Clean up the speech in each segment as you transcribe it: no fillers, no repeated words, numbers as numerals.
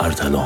ارتلان.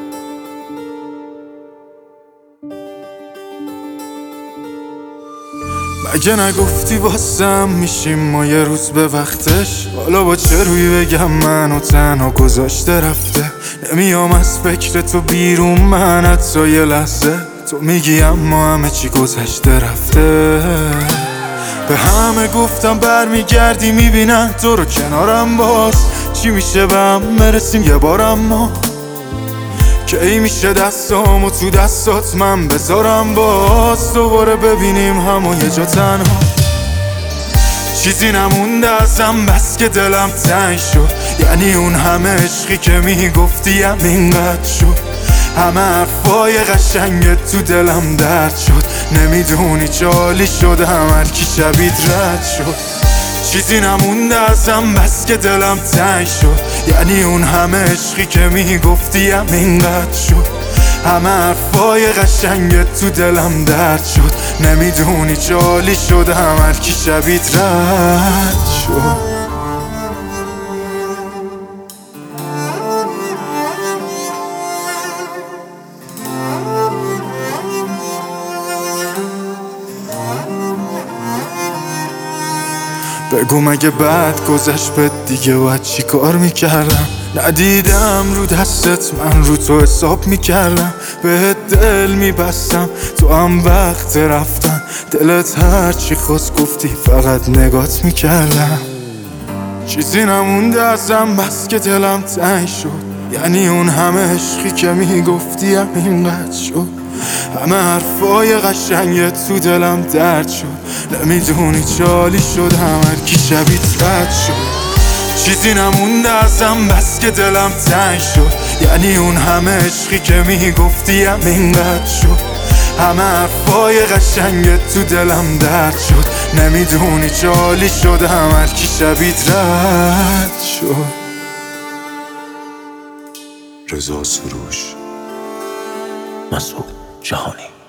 مگه نگفتی واسم میشیم ما یه روز به وقتش؟ حالا با چه روی بگم منو تنها گذاشته رفته؟ نمیام از فکر تو بیرون من حتی یه لحظه. تو میگی اما همه چی گذشته رفته. به همه گفتم برمیگردی میبینن تو رو کنارم، باز چی میشه به هم برسیم یه بار؟ اما کی میشه دستامو تو دستات من بذارم، باز دوباره ببینیم همو یه جا تنها؟ چیزی نمونده ازم بس که دلم تنگ شد، یعنی اون همه عشقی که میگفتی همینقدر شد. همه حرفای قشنگت تو دلم درد شد، نمیدونی چالی شدم هر کی شبیت رد شد. چیزی نمونده ازم بس که دلم تنگ شد، یعنی اون همه عشقی که میگفتی همینقدر شد. همه حرفای قشنگت تو دلم درد شد، نمیدونی چالی شدم هر کی شبیت رد شد. بگو مگه بعد گذشت بهت دیگه باید چی کار میکردم؟ ندیدم رو دستت من رو تو حساب میکردم، بهت دل میبستم تو هم وقت رفتن، دلت هر چی خواست گفتی فقط نگات میکردم. چیزی نمونده ازم بس که دلم تنگ شد، یعنی اون همه عشقی که میگفتی همینقدر شد. همه حرفای قشنگت تو دلم درد شد، نمیدونی چالی شدم هر کی شبیت رد شد. چیزی نمونده ازم بس که دلم تنگ شد، یعنی اون همه عشقی که میگفتی همینقدر شد. همه حرفای قشنگت تو دلم درد شد، نمیدونی چالی شدم هر کی شبیت رد شد. رضا سروش، مسعود جهانی.